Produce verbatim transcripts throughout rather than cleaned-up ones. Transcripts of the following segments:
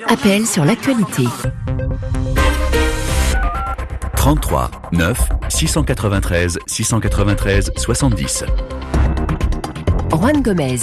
Appel sur l'actualité. trente-trois neuf six cent quatre-vingt-treize six cent quatre-vingt-treize soixante-dix. Juan Gomez.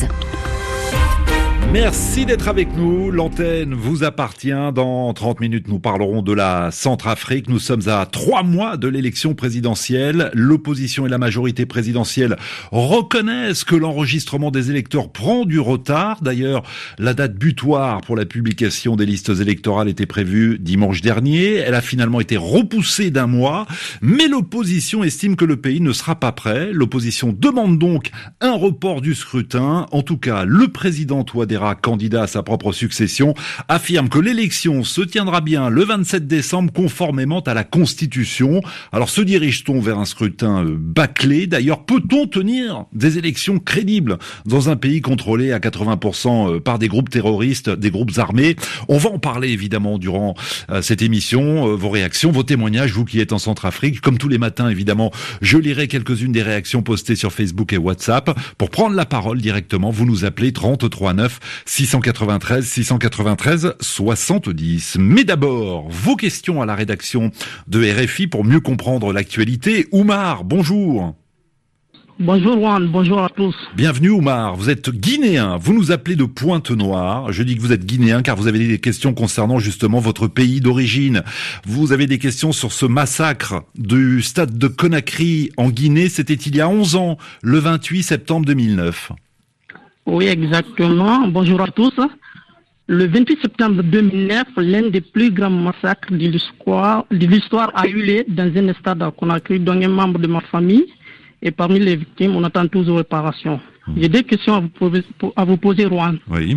Merci d'être avec nous. L'antenne vous appartient. Dans trente minutes, nous parlerons de la Centrafrique. Nous sommes à trois mois de l'élection présidentielle. L'opposition et la majorité présidentielle reconnaissent que l'enregistrement des électeurs prend du retard. D'ailleurs, la date butoir pour la publication des listes électorales était prévue dimanche dernier. Elle a finalement été repoussée d'un mois. Mais l'opposition estime que le pays ne sera pas prêt. L'opposition demande donc un report du scrutin. En tout cas, le président Touadéra, candidat à sa propre succession, affirme que l'élection se tiendra bien le vingt-sept décembre conformément à la Constitution. Alors se dirige-t-on vers un scrutin bâclé? D'ailleurs, peut-on tenir des élections crédibles dans un pays contrôlé à quatre-vingts pour cent par des groupes terroristes, des groupes armés? On va en parler évidemment durant euh, cette émission. Euh, vos réactions, vos témoignages, vous qui êtes en Centrafrique. Comme tous les matins, évidemment, je lirai quelques-unes des réactions postées sur Facebook et WhatsApp. Pour prendre la parole directement, vous nous appelez trente-trois neuf six cent quatre-vingt-treize six cent quatre-vingt-treize soixante-dix. Mais d'abord, vos questions à la rédaction de R F I pour mieux comprendre l'actualité. Oumar, bonjour. Bonjour Juan, bonjour à tous. Bienvenue Oumar, vous êtes guinéen, vous nous appelez de Pointe-Noire. Je dis que vous êtes guinéen car vous avez des questions concernant justement votre pays d'origine. Vous avez des questions sur ce massacre du stade de Conakry en Guinée, c'était il y a onze ans, le vingt-huit septembre deux mille neuf. Oui, exactement. Bonjour à tous. Le vingt-huit septembre deux mille neuf, l'un des plus grands massacres de l'histoire, de l'histoire a eu lieu dans un stade à Conakry, dont un membre de ma famille. Et parmi les victimes, on attend toujours réparation. Mmh. J'ai deux questions à vous poser, à vous poser, Juan. Oui.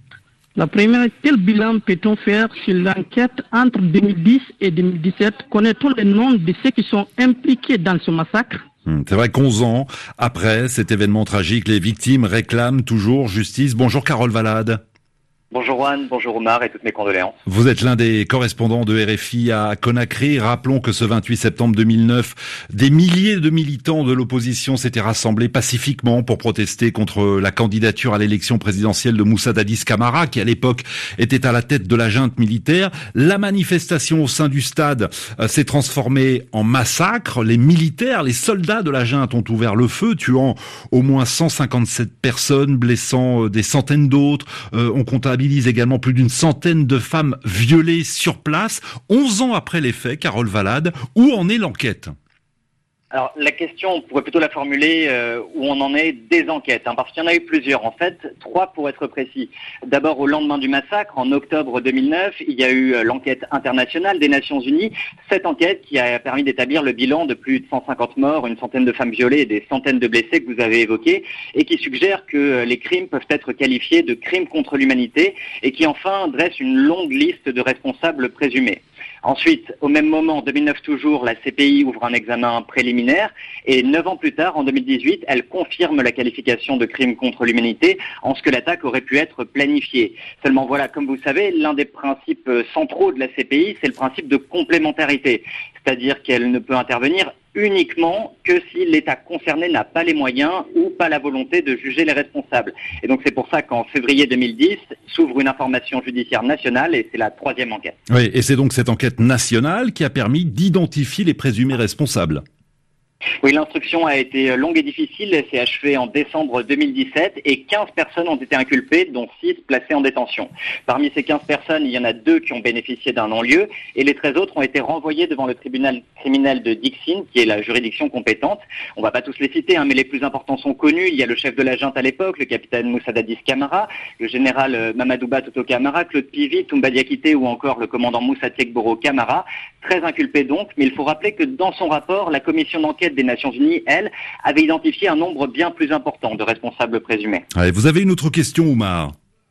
La première, quel bilan peut-on faire sur l'enquête entre deux mille dix et deux mille dix-sept? Connaît-on les noms de ceux qui sont impliqués dans ce massacre? C'est vrai qu'onze ans après cet événement tragique, les victimes réclament toujours justice. Bonjour Carole Valade. Bonjour Juan, bonjour Omar et toutes mes condoléances. Vous êtes l'un des correspondants de R F I à Conakry. Rappelons que ce vingt-huit septembre deux mille neuf, des milliers de militants de l'opposition s'étaient rassemblés pacifiquement pour protester contre la candidature à l'élection présidentielle de Moussa Dadis Camara, qui à l'époque était à la tête de la junte militaire. La manifestation au sein du stade euh, s'est transformée en massacre. Les militaires, les soldats de la junte ont ouvert le feu, tuant au moins cent cinquante-sept personnes, blessant euh, des centaines d'autres. Euh, on comptabilise également plus d'une centaine de femmes violées sur place. Onze ans après les faits, Carole Valade, où en est l'enquête ? Alors la question, on pourrait plutôt la formuler euh, où on en est des enquêtes, hein, parce qu'il y en a eu plusieurs en fait, trois pour être précis. D'abord au lendemain du massacre, en octobre deux mille neuf, il y a eu euh, l'enquête internationale des Nations Unies, cette enquête qui a permis d'établir le bilan de plus de cent cinquante morts, une centaine de femmes violées et des centaines de blessés que vous avez évoqués, et qui suggère que euh, les crimes peuvent être qualifiés de crimes contre l'humanité, et qui enfin dresse une longue liste de responsables présumés. Ensuite, au même moment, en deux mille neuf toujours, la C P I ouvre un examen préliminaire et neuf ans plus tard, en deux mille dix-huit, elle confirme la qualification de crime contre l'humanité en ce que l'attaque aurait pu être planifiée. Seulement voilà, comme vous savez, l'un des principes centraux de la C P I, c'est le principe de complémentarité, c'est-à-dire qu'elle ne peut intervenir uniquement que si l'État concerné n'a pas les moyens ou pas la volonté de juger les responsables. Et donc c'est pour ça qu'en février deux mille dix s'ouvre une information judiciaire nationale et c'est la troisième enquête. Oui, et c'est donc cette enquête nationale qui a permis d'identifier les présumés responsables. Oui, l'instruction a été longue et difficile. Elle s'est achevée en décembre deux mille dix-sept et quinze personnes ont été inculpées, dont six placées en détention. Parmi ces quinze personnes, il y en a deux qui ont bénéficié d'un non-lieu et les treize autres ont été renvoyés devant le tribunal criminel de Dixine, qui est la juridiction compétente. On ne va pas tous les citer, hein, mais les plus importants sont connus. Il y a le chef de la junte à l'époque, le capitaine Moussa Dadis Camara, le général Mamadouba Toto Camara, Claude Pivi, Toumba Diakité ou encore le commandant Moussa Tiegboro Camara. treize inculpés donc, mais il faut rappeler que dans son rapport, la commission d'enquête des Nations Unies, elle, avait identifié un nombre bien plus important de responsables présumés. Allez, vous avez une autre question, Oumar ?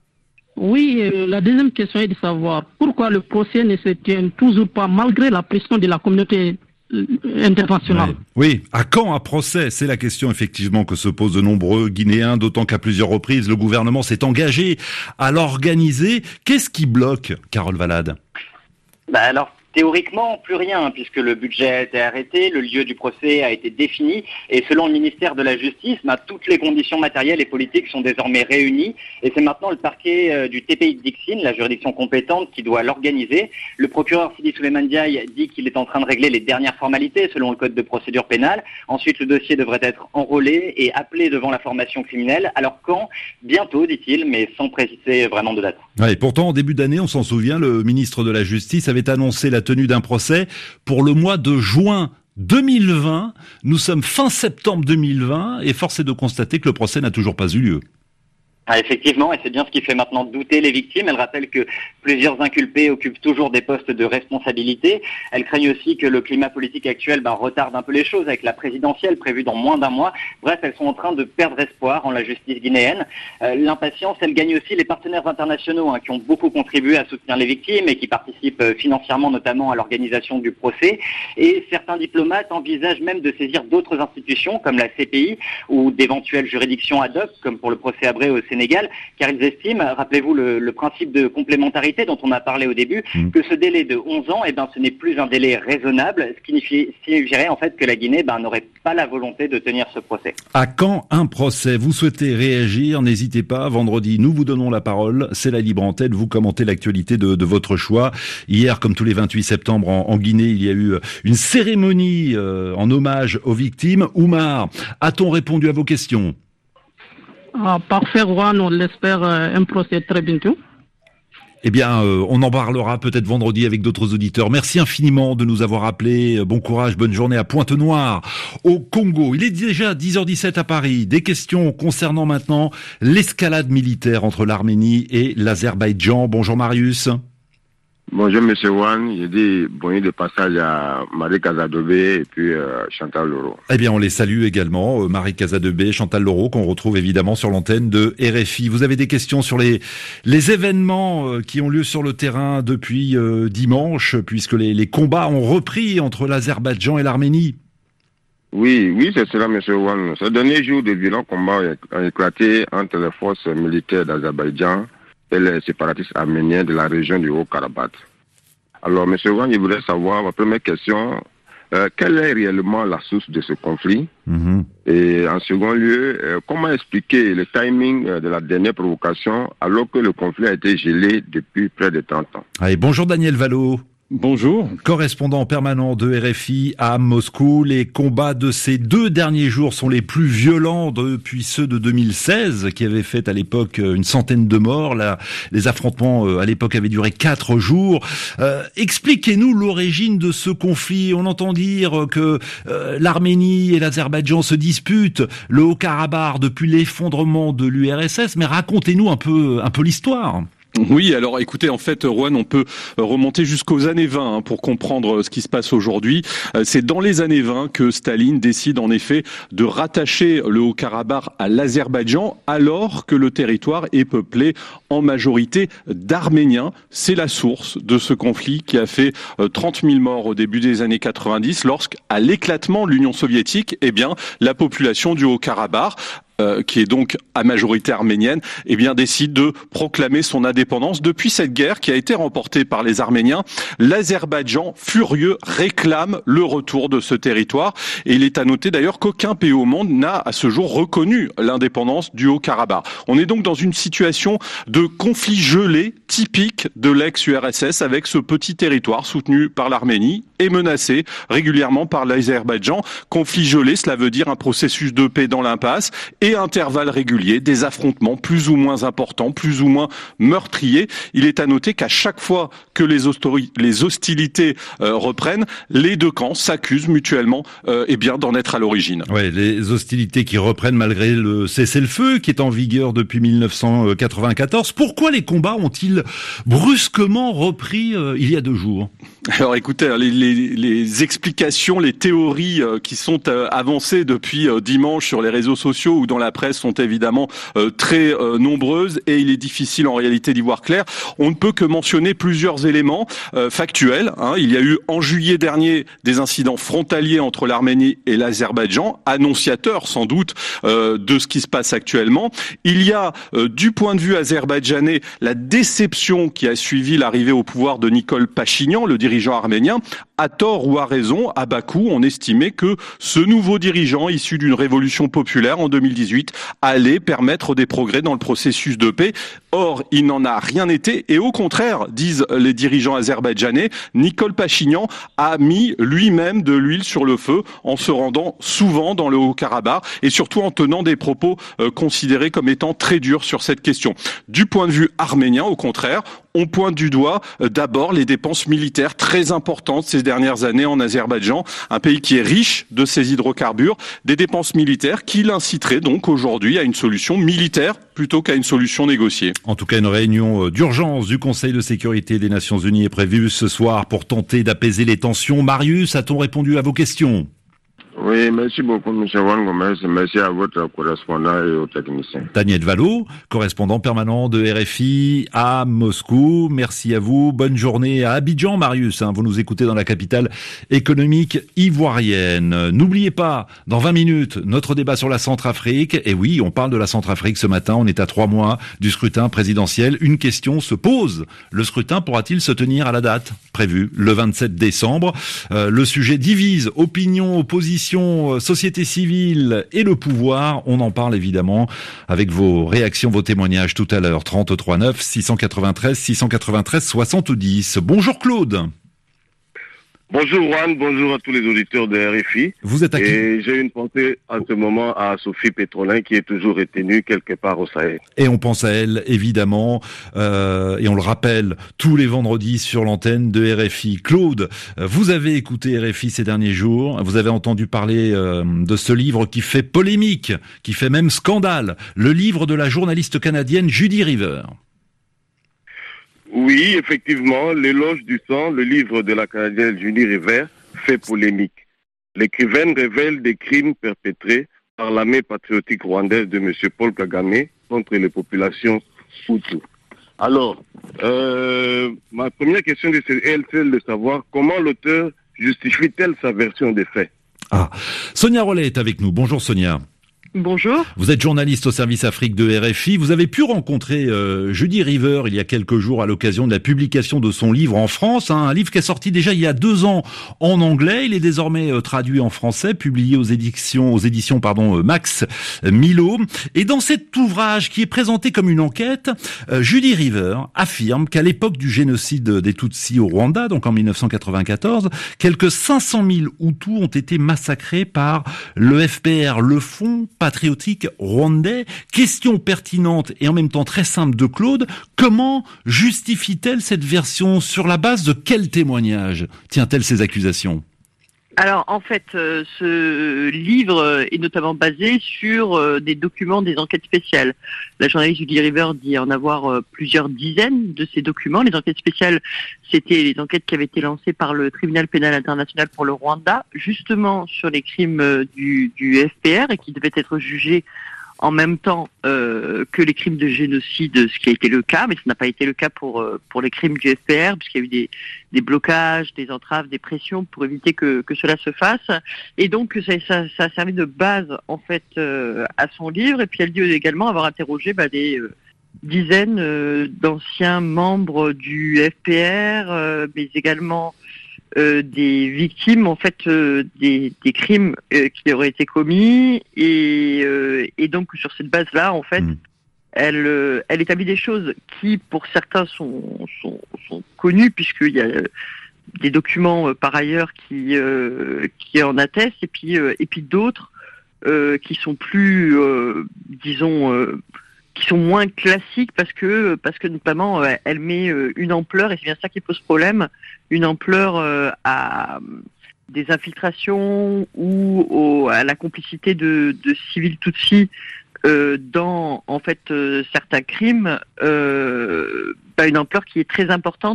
Oui, euh, la deuxième question est de savoir pourquoi le procès ne se tient toujours pas malgré la pression de la communauté euh, internationale. Oui. oui, à quand un procès ? C'est la question effectivement que se posent de nombreux Guinéens, d'autant qu'à plusieurs reprises, le gouvernement s'est engagé à l'organiser. Qu'est-ce qui bloque, Carole Valade ? Bah alors, Théoriquement, plus rien, puisque le budget a été arrêté, le lieu du procès a été défini, et selon le ministère de la Justice, bah, toutes les conditions matérielles et politiques sont désormais réunies, et c'est maintenant le parquet euh, du T P I de Dixine, la juridiction compétente, qui doit l'organiser. Le procureur Sidi Souleymane Diaye dit qu'il est en train de régler les dernières formalités selon le code de procédure pénale. Ensuite, le dossier devrait être enrôlé et appelé devant la formation criminelle. Alors quand? Bientôt, dit-il, mais sans préciser vraiment de date. Ouais, pourtant, en début d'année, on s'en souvient, le ministre de la Justice avait annoncé la tenue d'un procès pour le mois de juin deux mille vingt. Nous sommes fin septembre deux mille vingt et force est de constater que le procès n'a toujours pas eu lieu. Ah, effectivement, et c'est bien ce qui fait maintenant douter les victimes. Elle rappelle que plusieurs inculpés occupent toujours des postes de responsabilité. Elle craignent aussi que le climat politique actuel ben, retarde un peu les choses avec la présidentielle prévue dans moins d'un mois. Bref, elles sont en train de perdre espoir en la justice guinéenne. Euh, l'impatience, elle gagne aussi les partenaires internationaux hein, qui ont beaucoup contribué à soutenir les victimes et qui participent financièrement notamment à l'organisation du procès. Et certains diplomates envisagent même de saisir d'autres institutions comme la C P I ou d'éventuelles juridictions ad hoc comme pour le procès Habré au Sénégal, car ils estiment, rappelez-vous le, le principe de complémentarité dont on a parlé au début, mmh. que ce délai de onze ans, eh ben, ce n'est plus un délai raisonnable, ce qui signifierait en fait que la Guinée ben, n'aurait pas la volonté de tenir ce procès. À quand un procès? Vous souhaitez réagir? N'hésitez pas, vendredi, nous vous donnons la parole, c'est la libre antenne, vous commentez l'actualité de, de votre choix. Hier, comme tous les vingt-huit septembre en, en Guinée, il y a eu une cérémonie euh, en hommage aux victimes. Oumar, a-t-on répondu à vos questions? Ah, parfait, Juan, on l'espère euh, un procès très bientôt. Eh bien, euh, on en parlera peut-être vendredi avec d'autres auditeurs. Merci infiniment de nous avoir appelés. Bon courage, bonne journée à Pointe-Noire, au Congo. Il est déjà dix heures dix-sept à Paris. Des questions concernant maintenant l'escalade militaire entre l'Arménie et l'Azerbaïdjan. Bonjour Marius. Bonjour Monsieur Wan, j'ai dit bonjour de passage à Marie Casadobé et puis euh, Chantal Leroux. Eh bien on les salue également, euh, Marie Casadobé, Chantal Leroux, qu'on retrouve évidemment sur l'antenne de R F I. Vous avez des questions sur les les événements euh, qui ont lieu sur le terrain depuis euh, dimanche, puisque les, les combats ont repris entre l'Azerbaïdjan et l'Arménie. Oui, oui, c'est cela, Monsieur Wan. Ce dernier jour de violents combats ont éclaté entre les forces militaires d'Azerbaïdjan et les séparatistes arméniens de la région du Haut-Karabakh. Alors, M. Wang, je voudrais savoir, ma première question, euh, quelle est réellement la source de ce conflit? Mm-hmm. Et en second lieu, euh, comment expliquer le timing euh, de la dernière provocation alors que le conflit a été gelé depuis près de trente ans? Allez, bonjour Daniel Valo. Bonjour. Correspondant permanent de R F I à Moscou, les combats de ces deux derniers jours sont les plus violents depuis ceux de deux mille seize, qui avaient fait à l'époque une centaine de morts. Là, les affrontements à l'époque avaient duré quatre jours. Euh, expliquez-nous l'origine de ce conflit. On entend dire que euh, l'Arménie et l'Azerbaïdjan se disputent le Haut-Karabakh depuis l'effondrement de l'U R S S, mais racontez-nous un peu, un peu l'histoire. Oui, alors écoutez, en fait, Rouen, on peut remonter jusqu'aux années vingt hein, pour comprendre ce qui se passe aujourd'hui. C'est dans les années vingt que Staline décide en effet de rattacher le Haut-Karabakh à l'Azerbaïdjan alors que le territoire est peuplé en majorité d'Arméniens. C'est la source de ce conflit qui a fait trente mille morts au début des années quatre-vingt-dix lorsqu'à l'éclatement de l'Union soviétique, eh bien, la population du Haut-Karabakh Euh, qui est donc à majorité arménienne, eh bien décide de proclamer son indépendance. Depuis cette guerre qui a été remportée par les Arméniens, l'Azerbaïdjan, furieux, réclame le retour de ce territoire. Et il est à noter d'ailleurs qu'aucun pays au monde n'a à ce jour reconnu l'indépendance du Haut-Karabakh. On est donc dans une situation de conflit gelé typique de l'ex-U R S S avec ce petit territoire soutenu par l'Arménie et menacé régulièrement par l'Azerbaïdjan. Conflit gelé, cela veut dire un processus de paix dans l'impasse et intervalles réguliers, des affrontements plus ou moins importants, plus ou moins meurtriers. Il est à noter qu'à chaque fois que les, hostori- les hostilités euh, reprennent, les deux camps s'accusent mutuellement euh, eh bien, d'en être à l'origine. Ouais, les hostilités qui reprennent malgré le cessez-le-feu qui est en vigueur depuis mille neuf cent quatre-vingt-quatorze. Pourquoi les combats ont-ils brusquement repris euh, il y a deux jours? Alors écoutez, les, les, les explications, les théories euh, qui sont euh, avancées depuis euh, dimanche sur les réseaux sociaux ou dans la presse sont évidemment euh, très euh, nombreuses et il est difficile en réalité d'y voir clair. On ne peut que mentionner plusieurs éléments euh, factuels. Hein. Il y a eu en juillet dernier des incidents frontaliers entre l'Arménie et l'Azerbaïdjan, annonciateurs sans doute euh, de ce qui se passe actuellement. Il y a euh, du point de vue azerbaïdjanais la déception qui a suivi l'arrivée au pouvoir de Nikol Pachinian, le dirigeant arménien. À tort ou à raison, à Bakou, on estimait que ce nouveau dirigeant, issu d'une révolution populaire en deux mille dix-huit, allait permettre des progrès dans le processus de paix. Or, il n'en a rien été et au contraire, disent les dirigeants azerbaïdjanais, Nikol Pachinian a mis lui-même de l'huile sur le feu en se rendant souvent dans le Haut-Karabakh et surtout en tenant des propos euh, considérés comme étant très durs sur cette question. Du point de vue arménien, au contraire, on pointe du doigt euh, d'abord les dépenses militaires très importantes ces dernières années en Azerbaïdjan, un pays qui est riche de ses hydrocarbures, des dépenses militaires qui l'inciteraient donc aujourd'hui à une solution militaire plutôt qu'à une solution négociée. En tout cas, une réunion d'urgence du Conseil de sécurité des Nations Unies est prévue ce soir pour tenter d'apaiser les tensions. Marius, a-t-on répondu à vos questions ? Oui, merci beaucoup, M. Juan Gomez. Merci à votre correspondant et aux techniciens. Daniel Valo, correspondant permanent de R F I à Moscou. Merci à vous. Bonne journée à Abidjan, Marius. Vous nous écoutez dans la capitale économique ivoirienne. N'oubliez pas, dans vingt minutes, notre débat sur la Centrafrique. Et oui, on parle de la Centrafrique ce matin. On est à trois mois du scrutin présidentiel. Une question se pose. Le scrutin pourra-t-il se tenir à la date prévue, le vingt-sept décembre? euh, Le sujet divise opinion, opposition, société civile et le pouvoir. On en parle évidemment avec vos réactions, vos témoignages tout à l'heure. trente-trois neuf six cent quatre-vingt-treize six cent quatre-vingt-treize soixante-dix. Bonjour Claude. Bonjour Juan, bonjour à tous les auditeurs de R F I. Vous êtes à qui ? Et j'ai une pensée en ce moment à Sophie Pétrolin qui est toujours retenue quelque part au Sahel. Et on pense à elle évidemment, euh, et on le rappelle tous les vendredis sur l'antenne de R F I. Claude, vous avez écouté R F I ces derniers jours, vous avez entendu parler euh, de ce livre qui fait polémique, qui fait même scandale, le livre de la journaliste canadienne Judy River. Oui, effectivement, l'éloge du sang, le livre de la Canadienne Judy River, fait polémique. L'écrivaine révèle des crimes perpétrés par l'armée patriotique rwandaise de M. Paul Kagame contre les populations Hutus. Alors, euh, ma première question est celle de savoir comment l'auteur justifie-t-elle sa version des faits. Ah, Sonia Rollet est avec nous. Bonjour Sonia. Bonjour. Vous êtes journaliste au service Afrique de R F I. Vous avez pu rencontrer euh, Judy River il y a quelques jours à l'occasion de la publication de son livre en France, hein, un livre qui est sorti déjà il y a deux ans en anglais. Il est désormais euh, traduit en français, publié aux éditions, aux éditions pardon euh, Max Milo. Et dans cet ouvrage qui est présenté comme une enquête, euh, Judy River affirme qu'à l'époque du génocide des Tutsis au Rwanda, donc en mille neuf cent quatre-vingt-quatorze, quelques cinq cent mille Hutus ont été massacrés par le F P R, le Front patriotique rwandais. Question pertinente et en même temps très simple de Claude. Comment justifie-t-elle cette version? Sur la base de quel témoignage tient-elle ces accusations? Alors en fait, euh, ce livre est notamment basé sur euh, des documents des enquêtes spéciales. La journaliste Judy River dit en avoir euh, plusieurs dizaines de ces documents. Les enquêtes spéciales, c'était les enquêtes qui avaient été lancées par le tribunal pénal international pour le Rwanda, justement sur les crimes euh, du, du F P R et qui devaient être jugés en même temps euh, que les crimes de génocide, ce qui a été le cas, mais ce n'a pas été le cas pour euh, pour les crimes du F P R, puisqu'il y a eu des, des blocages, des entraves, des pressions pour éviter que, que cela se fasse. Et donc ça, ça, ça a servi de base en fait euh, à son livre. Et puis elle dit également avoir interrogé bah, des euh, dizaines euh, d'anciens membres du F P R, euh, mais également Euh, des victimes en fait euh, des, des crimes euh, qui auraient été commis et, euh, et donc sur cette base-là en fait mmh. elle euh, elle établit des choses qui pour certains sont sont, sont connues puisqu'il y a des documents euh, par ailleurs qui euh, qui en attestent et puis euh, et puis d'autres euh, qui sont plus euh, disons euh, qui sont moins classiques parce que parce que notamment euh, elle met euh, une ampleur et c'est bien ça qui pose problème, une ampleur euh, à des infiltrations ou au, à la complicité de, de civils Tutsis euh, dans en fait euh, certains crimes, euh, bah, une ampleur qui est très importante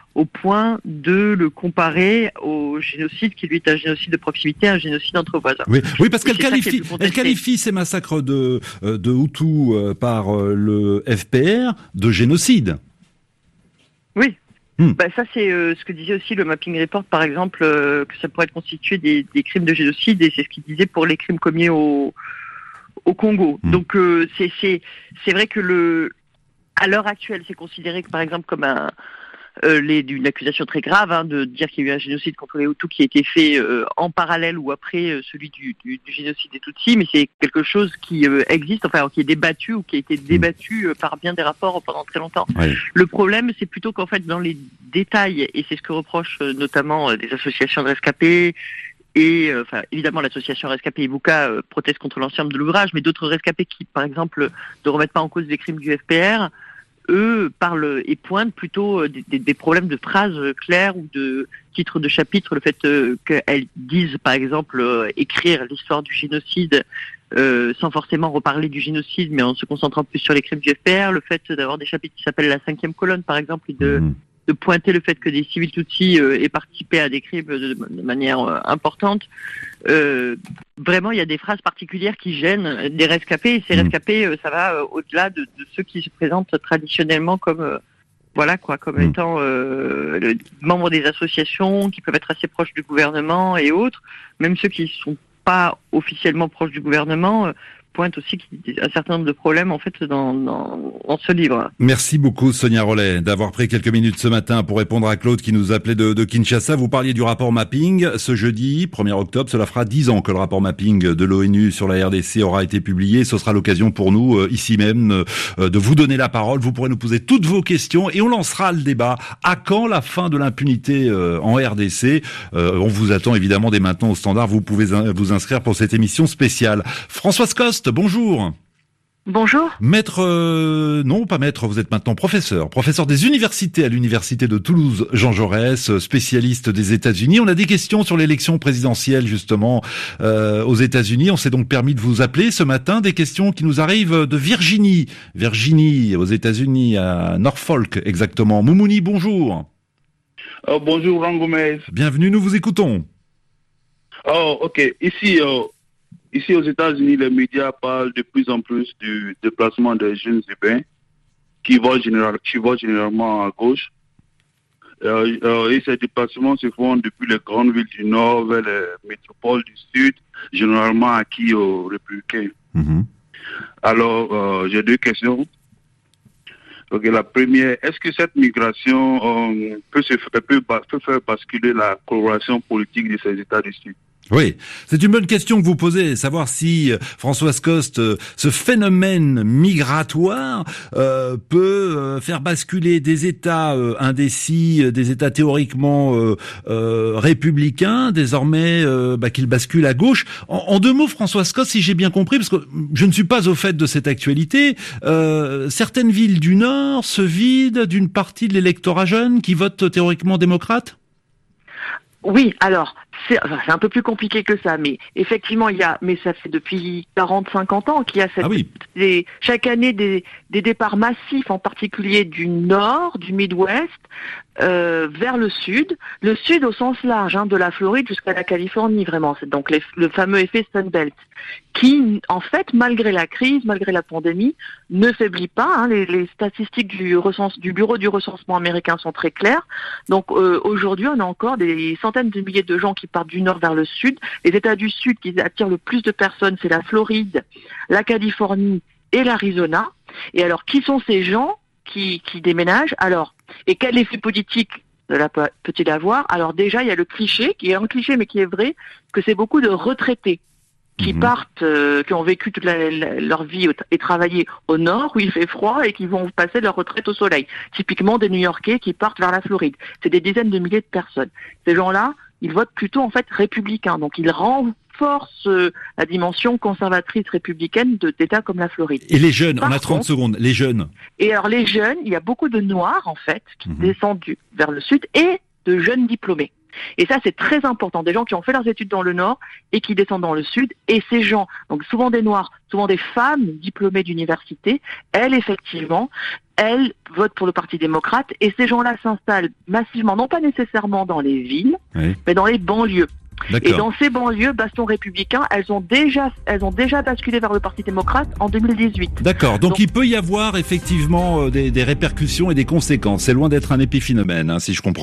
au point de le comparer au génocide qui lui est un génocide de proximité, un génocide entre voisins. Oui, oui, parce qu'elle c'est ça qui est qualifie, le plus contesté. elle qualifie ces massacres de euh, de Hutus euh, par euh, le F P R de génocide. Oui. Hmm. Bah, ça, c'est euh, ce que disait aussi le Mapping Report, par exemple, euh, que ça pourrait être constitué des, des crimes de génocide, et c'est ce qu'il disait pour les crimes commis au, au Congo. Hmm. Donc, euh, c'est, c'est, c'est vrai que le, à l'heure actuelle, c'est considéré, par exemple, comme un, euh, les, une accusation très grave, hein, de dire qu'il y a eu un génocide contre les Hutus qui a été fait euh, en parallèle ou après euh, celui du, du, du génocide des Tutsis, mais c'est quelque chose qui euh, existe, enfin, qui est débattu ou qui a été débattu euh, par bien des rapports pendant très longtemps. Oui. Le problème, c'est plutôt qu'en fait, dans les détails, et c'est ce que reprochent euh, notamment euh, des associations de rescapés, et euh, enfin évidemment l'association Rescapés Ibuka euh, proteste contre l'ensemble de l'ouvrage, mais d'autres rescapés qui, par exemple, ne remettent pas en cause les crimes du F P R, eux parlent et pointent plutôt des, des, des problèmes de phrases claires ou de titres de chapitres, le fait euh, qu'elles disent, par exemple, euh, écrire l'histoire du génocide euh, sans forcément reparler du génocide, mais en se concentrant plus sur les crimes du F P R, le fait d'avoir des chapitres qui s'appellent la cinquième colonne, par exemple, et de, mmh. de pointer le fait que des civils Tutsis euh, aient participé à des crimes de, de manière euh, importante. Euh, vraiment, il y a des phrases particulières qui gênent des rescapés, et ces mmh. rescapés, euh, ça va euh, au-delà de, de ceux qui se présentent traditionnellement comme euh, voilà quoi, comme mmh. étant euh, le, membres des associations, qui peuvent être assez proches du gouvernement et autres, même ceux qui sont pas officiellement proches du gouvernement, euh, pointe aussi qu'il y a un certain nombre de problèmes en fait dans, dans, dans ce livre. Merci beaucoup Sonia Rollet d'avoir pris quelques minutes ce matin pour répondre à Claude qui nous appelait de, de Kinshasa. Vous parliez du rapport Mapping. Ce jeudi, premier octobre, cela fera dix ans que le rapport Mapping de l'ONU sur la R D C aura été publié. Ce sera l'occasion pour nous, euh, ici même, euh, de vous donner la parole. Vous pourrez nous poser toutes vos questions et on lancera le débat. À quand la fin de l'impunité euh, en R D C? euh, On vous attend évidemment dès maintenant au standard. Vous pouvez in- vous inscrire pour cette émission spéciale. Françoise Coste, bonjour. Bonjour. Maître, euh, non pas maître, vous êtes maintenant professeur, professeur des universités à l'université de Toulouse Jean Jaurès, spécialiste des États-Unis. On a des questions sur l'élection présidentielle justement euh, aux États-Unis. On s'est donc permis de vous appeler ce matin, des questions qui nous arrivent de Virginie, Virginie aux États-Unis, à Norfolk exactement. Moumouni, bonjour. Oh, bonjour Rangomez. Bienvenue, nous vous écoutons. Oh, ok. Ici. Euh... Ici aux États-Unis, les médias parlent de plus en plus du déplacement des jeunes urbains qui vont, général, qui vont généralement à gauche. Euh, euh, et ces déplacements se font depuis les grandes villes du Nord vers les métropoles du Sud, généralement acquis aux républicains. Mm-hmm. Alors, euh, j'ai deux questions. Donc, la première, est-ce que cette migration euh, peut, se, peut, peut faire basculer la coloration politique de ces États du Sud? Oui, c'est une bonne question que vous posez, savoir si, Françoise Coste, ce phénomène migratoire euh, peut euh, faire basculer des États euh, indécis, des États théoriquement euh, euh, républicains, désormais euh, bah, qu'ils basculent à gauche. En, en deux mots, Françoise Coste, si j'ai bien compris, parce que je ne suis pas au fait de cette actualité, euh, certaines villes du Nord se vident d'une partie de l'électorat jeune qui vote théoriquement démocrate ? Oui, alors, c'est, enfin, c'est un peu plus compliqué que ça, mais effectivement, il y a, mais ça fait depuis quarante à cinquante ans qu'il y a cette, ah oui. des, chaque année des, des départs massifs, en particulier du Nord, du Midwest, euh, vers le Sud, le Sud au sens large, hein, de la Floride jusqu'à la Californie, vraiment. C'est donc les, le fameux effet Sunbelt, qui, en fait, malgré la crise, malgré la pandémie, ne faiblit pas. Hein, les, les statistiques du, recense, du Bureau du recensement américain sont très claires. Donc euh, aujourd'hui, on a encore des centaines de milliers de gens qui partent du Nord vers le Sud. Les États du Sud qui attirent le plus de personnes, c'est la Floride, la Californie et l'Arizona. Et alors, qui sont ces gens qui, qui déménagent? Alors, et quel effet politique cela peut-il avoir? Alors déjà, il y a le cliché, qui est un cliché mais qui est vrai, que c'est beaucoup de retraités qui mmh. partent, euh, qui ont vécu toute la, la, leur vie et travaillé au Nord, où il fait froid, et qui vont passer leur retraite au soleil. Typiquement des New-Yorkais qui partent vers la Floride. C'est des dizaines de milliers de personnes. Ces gens-là, ils votent plutôt en fait républicains. Donc ils renforcent euh, la dimension conservatrice républicaine de d'États comme la Floride. Et les jeunes, Par on a trente contre, secondes, les jeunes. Et alors les jeunes, il y a beaucoup de Noirs en fait qui mmh. descendent du, vers le Sud et de jeunes diplômés. Et ça, c'est très important. Des gens qui ont fait leurs études dans le Nord et qui descendent dans le Sud. Et ces gens, donc souvent des Noirs, souvent des femmes diplômées d'université, elles, effectivement, elles votent pour le Parti démocrate. Et ces gens-là s'installent massivement, non pas nécessairement dans les villes, oui. mais dans les banlieues. D'accord. Et dans ces banlieues, bastions républicains, elles ont déjà, elles ont déjà basculé vers le Parti démocrate en deux mille dix-huit. D'accord. Donc, Donc il peut y avoir effectivement des, des répercussions et des conséquences. C'est loin d'être un épiphénomène, hein, si je comprends.